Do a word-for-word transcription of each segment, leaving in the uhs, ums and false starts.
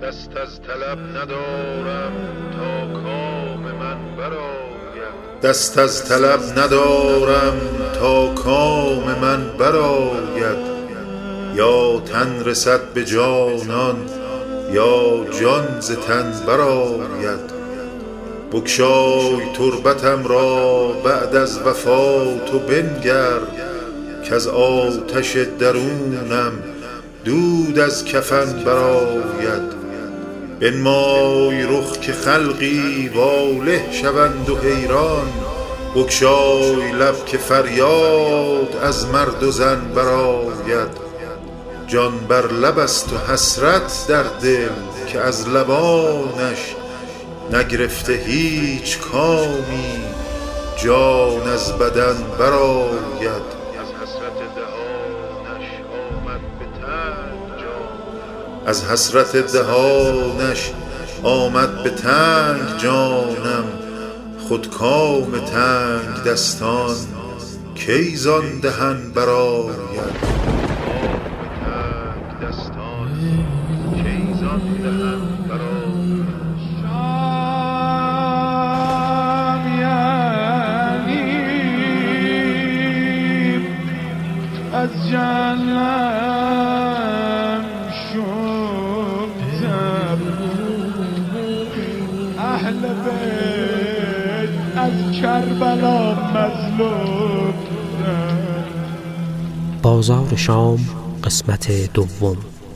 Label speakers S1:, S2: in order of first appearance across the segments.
S1: دست از طلب ندارم تا کام من برآید، دست از طلب ندارم تا کام من برآید. یا تن رسد به جانان یا جان ز تن برآید. بگشای تربتم را بعد از وفات و بنگر، کز آتش درونم دود از کفن برآید. بنمای رخ که خلقی واله شوند و حیران، بگشای لب که فریاد از مرد و زن برآید. جان بر لب است و حسرت در دل که از لبانش نگرفته هیچ کامی جان از بدن برآید. از حسرت دهانش آمد به تنگ جانم، خود کام تنگ دستان کی زان دهن برآید.
S2: از جهنم شدم، اهل بیت از کربلا مظلوم.
S3: بازار شام قسمت دوم.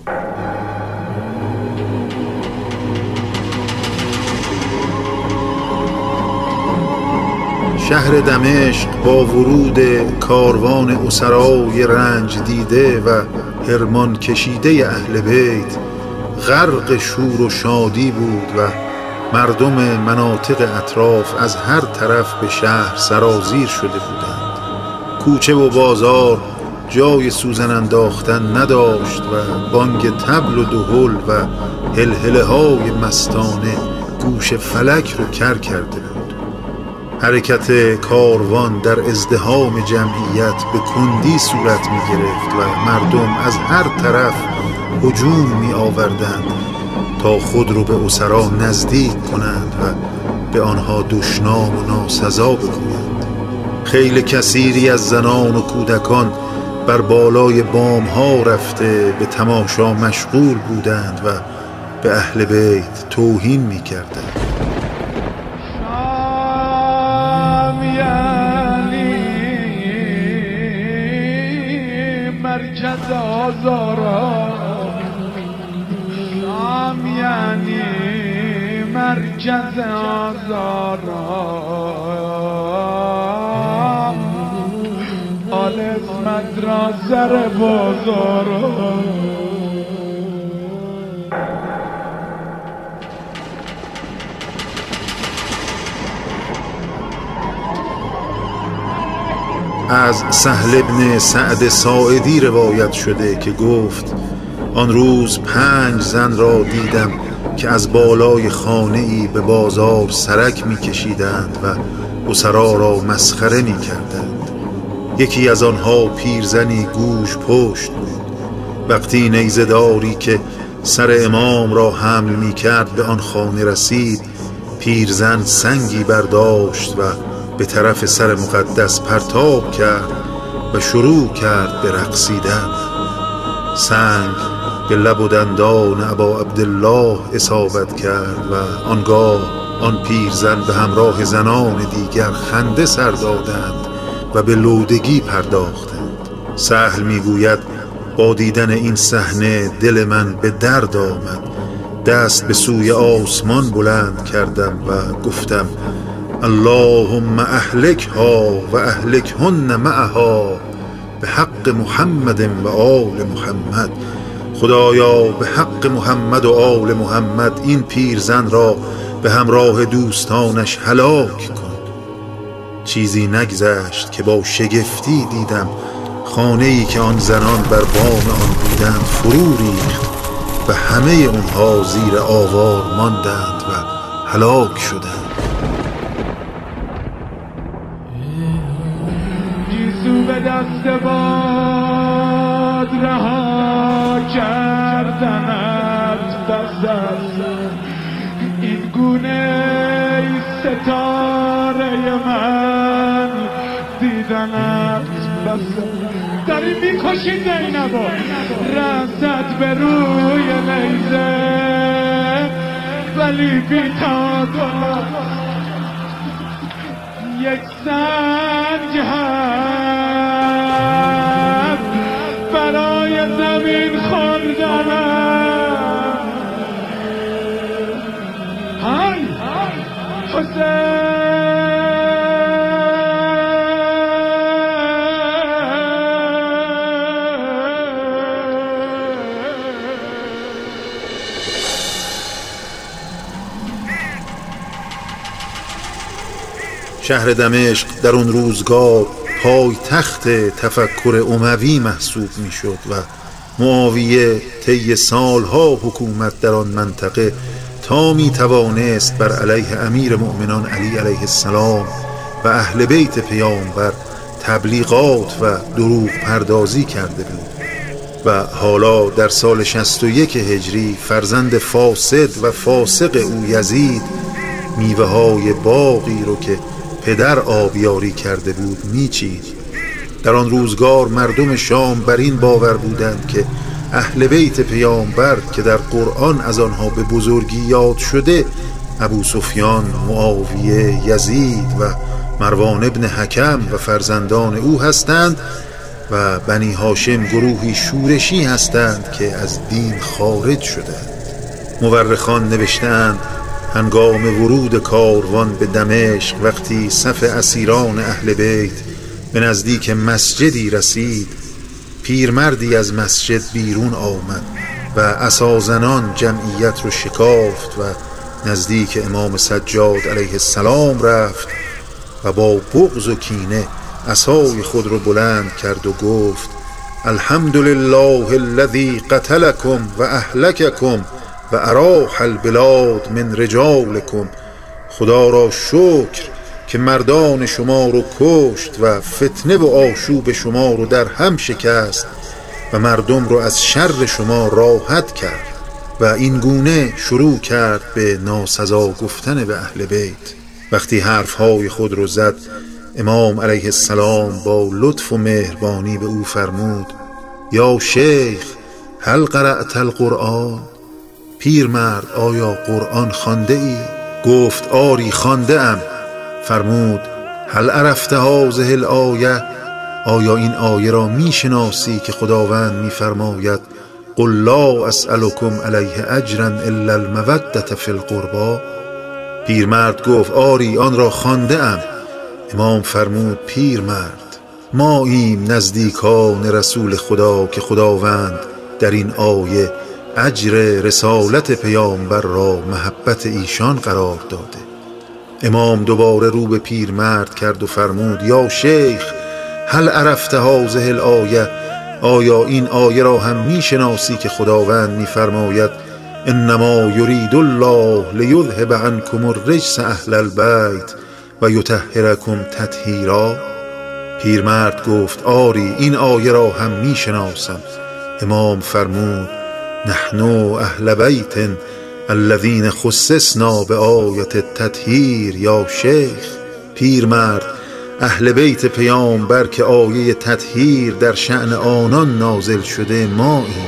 S1: شهر دمشق با ورود کاروان اسرای رنج دیده و حرمان کشیده اهل بیت غرق شور و شادی بود و مردم مناطق اطراف از هر طرف به شهر سرازیر شده بودند. کوچه و بازار جای سوزن انداختن نداشت و بانگ طبل و دهل و هلهله های مستانه گوش فلک رو کر کرده بود. حرکت کاروان در ازدحام جمعیت به کندی صورت می گرفت و مردم از هر طرف هجوم می آوردند تا خود رو به اسرا نزدیک کنند و به آنها دشنام و ناسزا بگویند. خیل کثیری از زنان و کودکان بر بالای بام ها رفته به تماشا مشغول بودند و به اهل بیت توهین می کردند.
S2: مرکز آزارا، شام یعنی مرکز آزارا، آل اسمت را سر بازارا.
S1: از سهل ابن سعد ساعدی روایت شده که گفت آن روز پنج زن را دیدم که از بالای خانه‌ای به بازار سرک می کشیدند و اسرا را مسخره می کردند. یکی از آنها پیرزنی گوش پشت بود. وقتی نیزه‌داری که سر امام را حمل می کرد به آن خانه رسید، پیرزن سنگی برداشت و به طرف سر مقدس پرتاب کرد و شروع کرد به رقصیدن. سنگ به لب و دندان ابا عبدالله اصابت کرد و آنگاه آن پیرزن به همراه زنان دیگر خنده سر دادند و به لودگی پرداختند. سهل میگوید با دیدن این صحنه دل من به درد آمد. دست به سوی آسمان بلند کردم و گفتم اللهم اهلکها و اهلکهن معها به حق محمد و آل محمد. خدایا به حق محمد و آل محمد این پیرزن را به همراه دوستانش هلاک کن. چیزی نگذشت که با شگفتی دیدم خانه‌ای که آن زنان بر بام آن بودند فرو ریخت و همه اونها زیر آوار ماندند و هلاک شدند.
S2: گیسو به دست باد رها کردنت دست دیدنت بسه. داری میکشی زینبو، رست به روی نیزه ولی بی تعادل. یک سنگ هست برای زمین خوردنم. های حسین
S1: شهر دمشق در اون روزگار پای تخت تفکر اموی محسوب می شد و معاویه طی سالها حکومت در آن منطقه تا می توانست بر علیه امیر مؤمنان علی علیه السلام و اهل بیت پیامبر تبلیغات و دروغ پردازی کرده بود و حالا در سال شصت و یک هجری فرزند فاسد و فاسق او یزید میوه های باغی رو که پدر آبیاری کرده بود میچید. در آن روزگار مردم شام بر این باور بودند که اهل بیت پیامبر که در قرآن از آنها به بزرگی یاد شده ابو سفیان، معاویه، یزید و مروان ابن حکم و فرزندان او هستند و بنی هاشم گروهی شورشی هستند که از دین خارج شدند. مورخان نوشتند هنگام ورود کاروان به دمشق وقتی صف اسیران اهل بیت به نزدیک مسجدی رسید، پیرمردی از مسجد بیرون آمد و عصازنان جمعیت رو شکافت و نزدیک امام سجاد علیه السلام رفت و با بغض و کینه عصای خود رو بلند کرد و گفت الحمدلله الذی قتلکم و اهلککم و اراح البلاد من رجالکم. خدا را شکر که مردان شما رو کشت و فتنه و آشوب شما رو در هم شکست و مردم رو از شر شما راحت کرد. و این گونه شروع کرد به ناسزا گفتن به اهل بیت. وقتی حرفهای خود رو زد، امام علیه السلام با لطف و مهربانی به او فرمود یا شیخ هل قرأت القرآن؟ پیرمرد آیا قرآن خوانده ای؟ گفت آری خوانده ام. فرمود هل عرفت هذه الآیه؟ آیا این آیه را میشناسی که خداوند میفرماید قل لا اسألكم علیه اجرا الا المودة فی القربى؟ پیرمرد گفت آری آن را خوانده ام. امام فرمود پیرمرد ما ایم نزدیکان رسول خدا که خداوند در این آیه اجر رسالت پیامبر را محبت ایشان قرار داده. امام دوباره رو به پیرمرد کرد و فرمود یا شیخ هل عرفت هذه الآیه؟ آیا این آیه را هم میشناسی که خداوند میفرماید انما یرید الله لیذهب عنکم الرجس اهل البیت و یطهرکم تطهیرا؟ پیرمرد گفت آری این آیه را هم میشناسم. امام فرمود نحن اهل بیت الذین خصصنا به آیت التطهیر یا شیخ. پیرمرد اهل بیت پیامبر که آیه تطهیر در شأن آنان نازل شده ما این.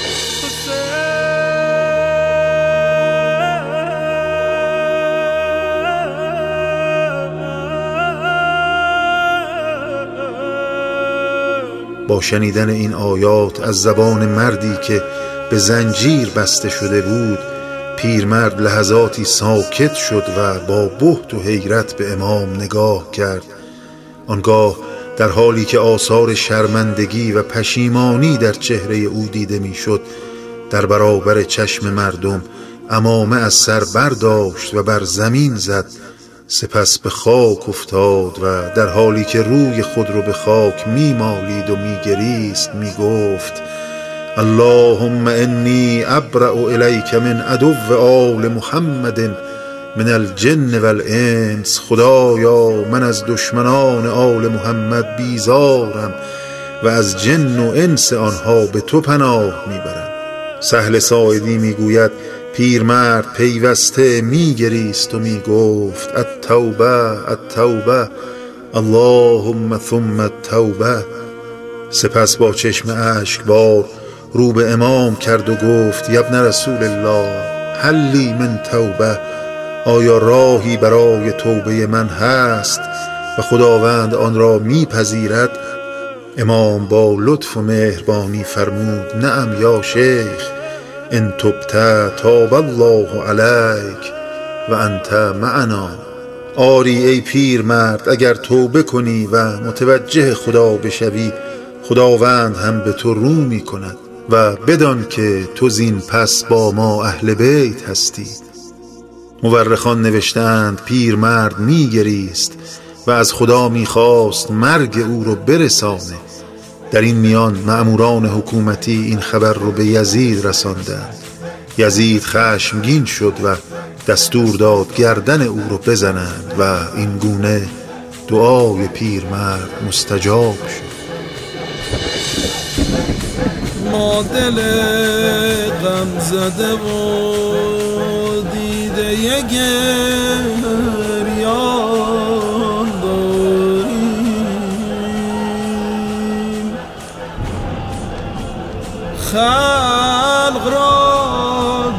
S1: با شنیدن این آیات از زبان مردی که به زنجیر بسته شده بود، پیرمرد لحظاتی ساکت شد و با بهت و حیرت به امام نگاه کرد. آنگاه در حالی که آثار شرمندگی و پشیمانی در چهره او دیده میشد، در برابر چشم مردم عمامه از سر برداشت و بر زمین زد، سپس به خاک افتاد و در حالی که روی خود رو به خاک میمالید و میگریست میگفت اللهم انی ابرأ الیک من عدو آل محمد من الجن والانس. خدایا من از دشمنان آل محمد بیزارم و از جن و انس آنها به تو پناه میبرم. سهل ساعدی میگوید پیرمرد پیوسته میگریست و میگفت التوبه التوبه اللهم ثم التوبه. سپس با چشم اشکبار رو به امام کرد و گفت یا ابن رسول الله هل لی من توبه، آیا راهی برای توبه من هست و خداوند آن را میپذیرد؟ امام با لطف و مهربانی فرمود نعم یا شیخ، ان تبت تاب الله علیک و انت معنا. آری ای پیر مرد، اگر توبه کنی و متوجه خدا بشوی، خداوند هم به تو رو می کند و بدان که تو زین پس با ما اهل بیت هستی. مورخان نوشتند پیر مرد می گریست و از خدا می خواست مرگ او رو برسانه. در این میان مأموران حکومتی این خبر رو به یزید رساندند. یزید خشمگین شد و دستور داد گردن او رو بزنند و این گونه دعای پیرمرد مستجاب شد.
S4: ما دل غم زده و دیده یه گریان داریم، خلق را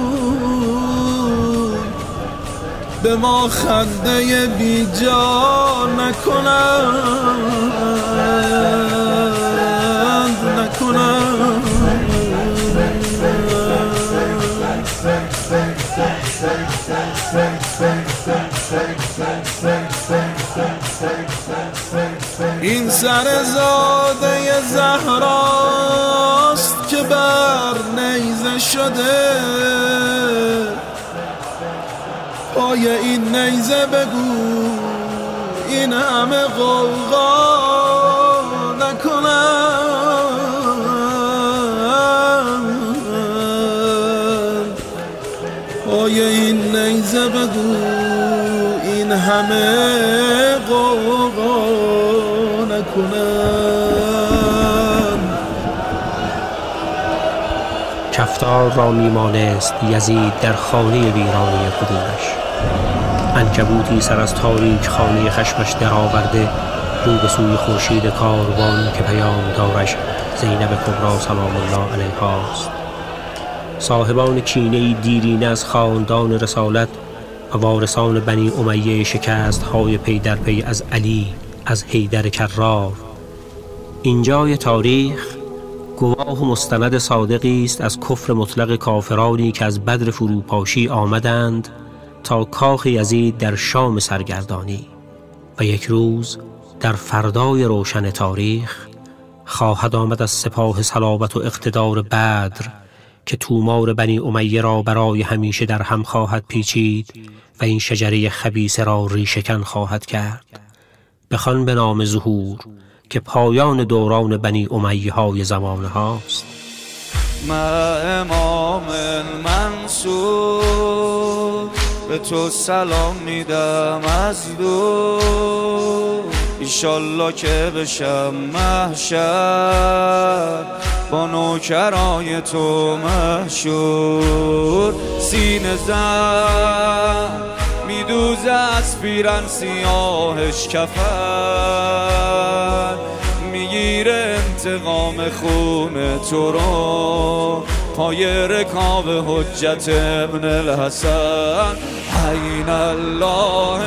S4: گوی به ما خنده بی جا نکنند نکنند. این سر زاده زهراست که بر نیزه شده، پای این نیزه بگو این همه غوغا نکنند، پای این نیزه بگو این همه غوغا نکنند.
S3: کفتار را میمانست یزید در خانه ویرانه قدومش. عنکبوتی سر از تاریک خانه خشمش درآورده رو به سوی خورشید کاروان که پیامدارش زینب کبری سلام الله علیها است. صاحبان کینه‌ای دیرینه از خاندان رسالت و وارثان بنی امیه شکست های پی در پی از علی از حیدر کرار. اینجای تاریخ گواه و مستند صادقی است از کفر مطلق کافرانی که از بدر فروپاشی آمدند تا کاخ یزید در شام سرگردانی، و یک روز در فردای روشن تاریخ خواهد آمد از سپاه صلابت و اقتدار بدر که تومار بنی امیه را برای همیشه در هم خواهد پیچید و این شجره خبیثه را ریشه‌کن خواهد کرد. بخوان به نام ظهور که پایان دوران بنی امیه های زمانه هاست.
S5: ما امام منصور به تو سلام میدم از دور، ایشالله که بشم محشر با نوکرای تو محشور. سینه زن میدوزه از پیرن سیاهش کفن، میگیره انتقام خون تو رو پای رکاب حجت ابن الحسن. عین الله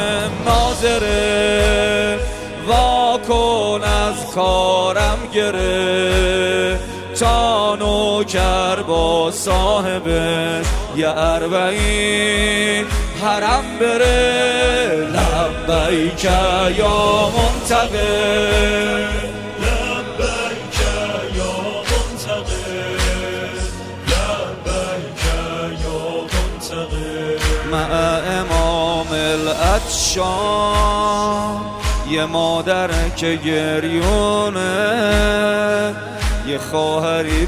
S5: ناظره وا کن از کارم گره، تا نوکر با صاحبش یه اربعین حرم بره. لبیک یا منتقم، لبیک یا منتقم، لبیک یا منتقم. مع امام العطشان یه مادر که گریونه، یه خواهری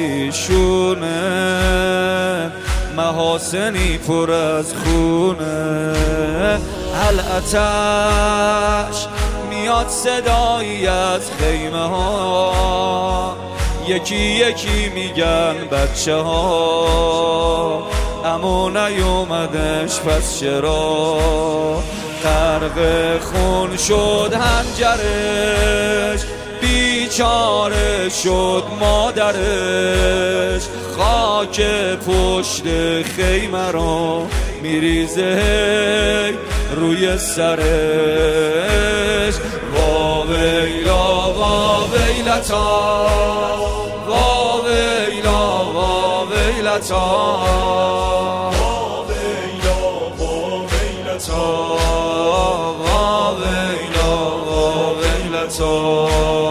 S5: پریشونه، محاسنی پر از خونه. الاتش میاد صدایی از خیمه ها، یکی یکی میگن بچه ها، اما نیومدش پس چرا؟ غرق خون شد هنجرش، بیچاره شد مادرش، خاک پشت خیمه را میریزه روی سرش. وا ویلا وا ویلتا، وا ویلا وا ویلتا، وا ویلا وا ویلتا، وا ویلا وا ویلتا.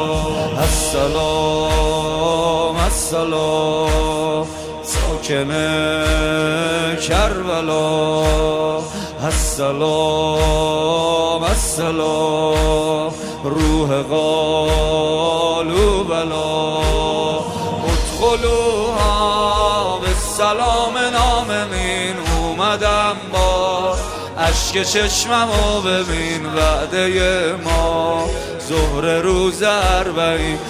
S5: السلام السلام ساکن کربلا، السلام السلام روح قالوبلا. ادخلوها به سلام نامنین، اومدم با اشک چشممو ببین وعده ما ظهر روز اربعین.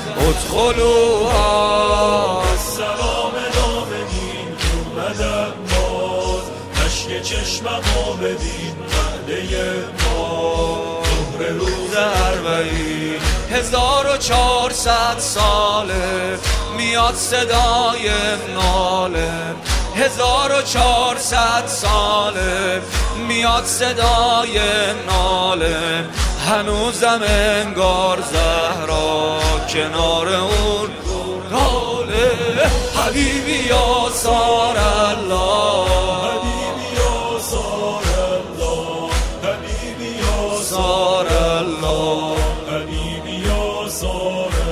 S5: ادخلوها
S6: سلام نامنین، اومدم باز اشک چشممو ببین وعده ما ظهر روز
S5: اربعین. هزار و چهارصد ساله میاد صدای ناله، هزار و چهارصد ساله میاد صدای ناله. هنوزم انگار زهرا کنار اون ناله. حبیبی یا سار الله،
S6: حبیبی یا سار الله، حبیبی یا
S5: سار الله،
S6: حبیبی یا سار